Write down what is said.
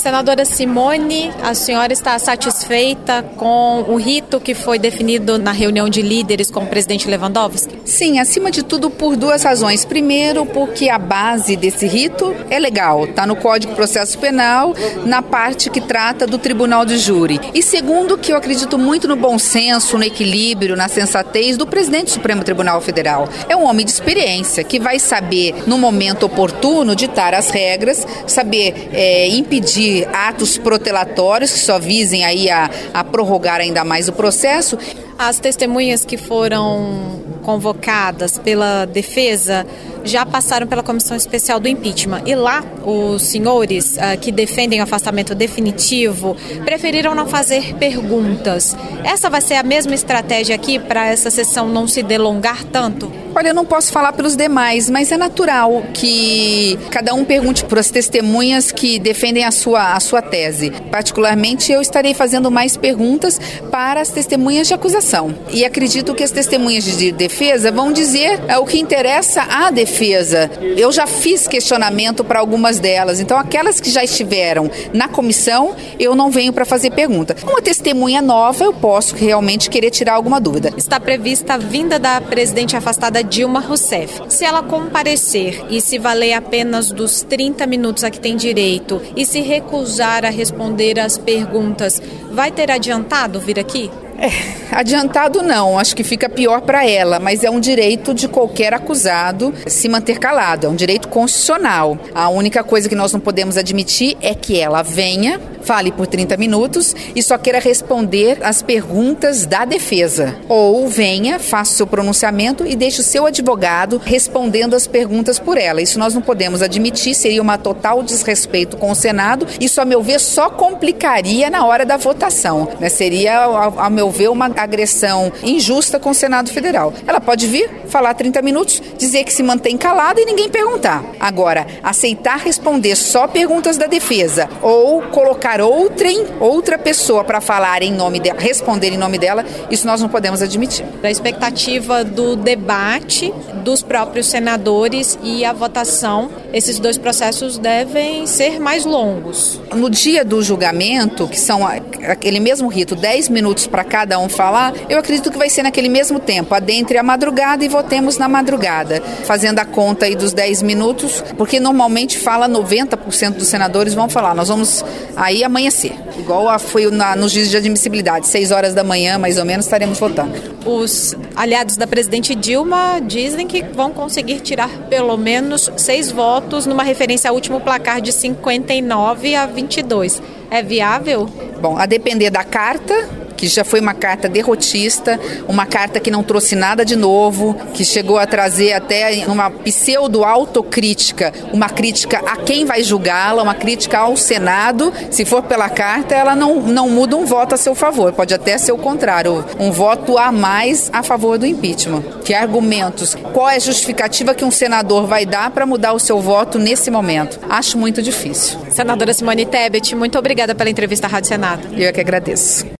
Senadora Simone, a senhora está satisfeita com o rito que foi definido na reunião de líderes com o presidente Lewandowski? Sim, acima de tudo por duas razões. Primeiro, porque a base desse rito é legal, está no Código de Processo Penal, na parte que trata do Tribunal de Júri. E segundo, que eu acredito muito no bom senso, no equilíbrio, na sensatez do presidente do Supremo Tribunal Federal. É um homem de experiência que vai saber, no momento oportuno, ditar as regras, saber impedir atos protelatórios que só visem aí a prorrogar ainda mais o processo. As testemunhas que foram convocadas pela defesa já passaram pela Comissão Especial do Impeachment. E lá, os senhores que defendem o afastamento definitivo preferiram não fazer perguntas. Essa vai ser a mesma estratégia aqui para essa sessão não se delongar tanto? Olha, eu não posso falar pelos demais, mas é natural que cada um pergunte para as testemunhas que defendem a sua tese. Particularmente, eu estarei fazendo mais perguntas para as testemunhas de acusação. E acredito que as testemunhas de defesa vão dizer o que interessa à defesa. Eu já fiz questionamento para algumas delas, então aquelas que já estiveram na comissão, eu não venho para fazer pergunta. Uma testemunha nova, eu posso realmente querer tirar alguma dúvida. Está prevista a vinda da presidente afastada Dilma Rousseff. Se ela comparecer e se valer apenas dos 30 minutos a que tem direito e se recusar a responder às perguntas, vai ter adiantado vir aqui? Adiantado não, acho que fica pior para ela, mas é um direito de qualquer acusado se manter calado, é um direito constitucional. A única coisa que nós não podemos admitir é que ela venha, fale por 30 minutos e só queira responder às perguntas da defesa. Ou venha, faça o seu pronunciamento e deixe o seu advogado respondendo as perguntas por ela. Isso nós não podemos admitir, seria uma total desrespeito com o Senado. Isso, a meu ver, só complicaria na hora da votação, né? Seria, ao meu ver, uma agressão injusta com o Senado Federal. Ela pode vir, falar 30 minutos, dizer que se mantém calada e ninguém perguntar. Agora, aceitar responder só perguntas da defesa ou colocar outra pessoa para falar em nome dela, responder em nome dela, isso nós não podemos admitir. A expectativa do debate dos próprios senadores e a votação, esses dois processos devem ser mais longos. No dia do julgamento, que são aquele mesmo rito, 10 minutos para cada um falar, eu acredito que vai ser naquele mesmo tempo, adentre a madrugada e votemos na madrugada, fazendo a conta aí dos 10 minutos, porque normalmente fala 90% dos senadores vão falar, nós vamos aí amanhecer, igual foi no juízo de admissibilidade, 6 horas da manhã, mais ou menos, estaremos votando. Os aliados da presidente Dilma dizem que vão conseguir tirar pelo menos 6 votos numa referência ao último placar de 59-22. É viável? Bom, a depender da carta, que já foi uma carta derrotista, uma carta que não trouxe nada de novo, que chegou a trazer até uma pseudo-autocrítica, uma crítica a quem vai julgá-la, uma crítica ao Senado. Se for pela carta, ela não muda um voto a seu favor, pode até ser o contrário, um voto a mais a favor do impeachment. Que argumentos, qual é a justificativa que um senador vai dar para mudar o seu voto nesse momento? Acho muito difícil. Senadora Simone Tebet, muito obrigada pela entrevista à Rádio Senado. Eu é que agradeço.